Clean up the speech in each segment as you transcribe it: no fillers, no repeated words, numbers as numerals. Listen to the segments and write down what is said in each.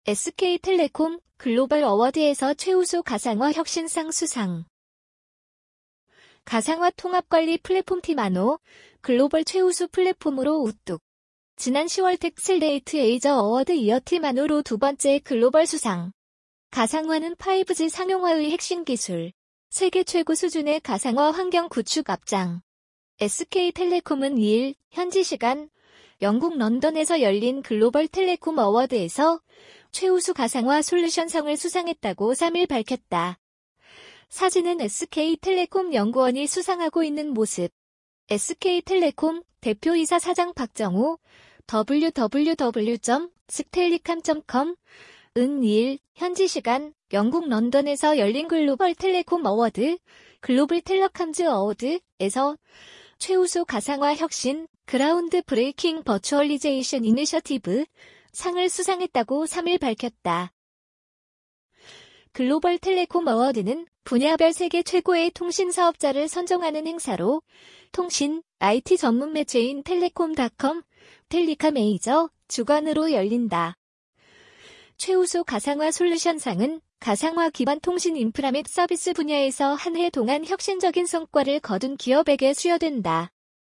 SK텔레콤 글로벌 어워드에서 최우수 가상화 혁신상 수상. 가상화 통합관리 플랫폼 티마노, 글로벌 최우수 플랫폼으로 우뚝. 지난 10월 텍슬레이트 에이저 어워드 이어 티마노로 두 번째 글로벌 수상. 가상화는 5G 상용화의 핵심 기술. 세계 최고 수준의 가상화 환경 구축 앞장. SK텔레콤은 2일 현지 시간 영국 런던에서 열린 글로벌 텔레콤 어워드에서 최우수 가상화 솔루션상을 수상했다고 3일 밝혔다. 사진은 SK텔레콤 연구원이 수상하고 있는 모습. SK텔레콤 대표이사 사장 박정우 www.sktelecom.com 은 2일 현지 시간 영국 런던에서 열린 글로벌 텔레콤 어워드, 글로벌 텔레컴즈 어워드에서 최우수 가상화 혁신, 그라운드 브레이킹 버추얼리제이션 이니셔티브 상을 수상했다고 3일 밝혔다. 글로벌 텔레콤 어워드는 분야별 세계 최고의 통신 사업자를 선정하는 행사로 통신, IT 전문 매체인 텔레콤닷컴, 텔리카 메이저 주관으로 열린다. 최우수 가상화 솔루션상은 가상화 기반 통신 인프라 및 서비스 분야에서 한 해 동안 혁신적인 성과를 거둔 기업에게 수여된다.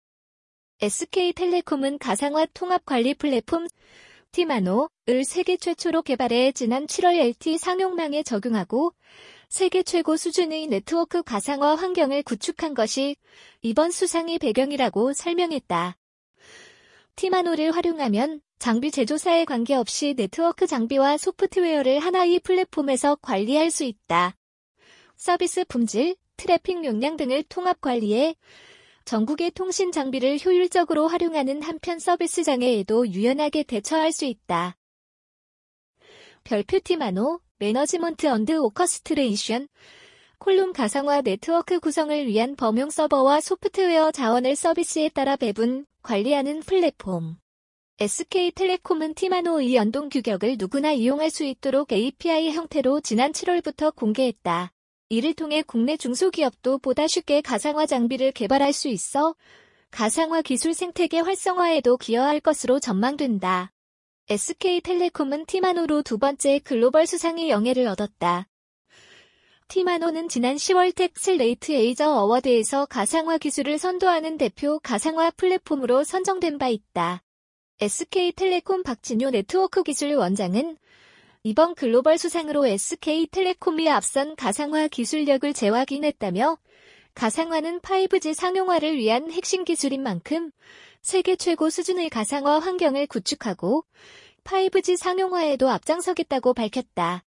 SK텔레콤은 가상화 통합 관리 플랫폼 티마노를 세계 최초로 개발해 지난 7월 LTE 상용망에 적용하고 세계 최고 수준의 네트워크 가상화 환경을 구축한 것이 이번 수상의 배경이라고 설명했다. 티마노를 활용하면 장비 제조사에 관계없이 네트워크 장비와 소프트웨어를 하나의 플랫폼에서 관리할 수 있다. 서비스 품질, 트래픽 용량 등을 통합 관리해 전국의 통신 장비를 효율적으로 활용하는 한편 서비스 장애에도 유연하게 대처할 수 있다. 별표 티마노, 매너지먼트 언드 오커스트레이션, 콜룸 가상화 네트워크 구성을 위한 범용 서버와 소프트웨어 자원을 서비스에 따라 배분, 관리하는 플랫폼. SK텔레콤은 티마노의 연동 규격을 누구나 이용할 수 있도록 API 형태로 지난 7월부터 공개했다. 이를 통해 국내 중소기업도 보다 쉽게 가상화 장비를 개발할 수 있어 가상화 기술 생태계 활성화에도 기여할 것으로 전망된다. SK텔레콤은 티마노로 두 번째 글로벌 수상의 영예를 얻었다. 티마노는 지난 10월 텍슬레이트 에이저 어워드에서 가상화 기술을 선도하는 대표 가상화 플랫폼으로 선정된 바 있다. SK텔레콤 박진효 네트워크 기술 원장은 이번 글로벌 수상으로 SK텔레콤이 앞선 가상화 기술력을 재확인했다며 가상화는 5G 상용화를 위한 핵심 기술인 만큼 세계 최고 수준의 가상화 환경을 구축하고 5G 상용화에도 앞장서겠다고 밝혔다.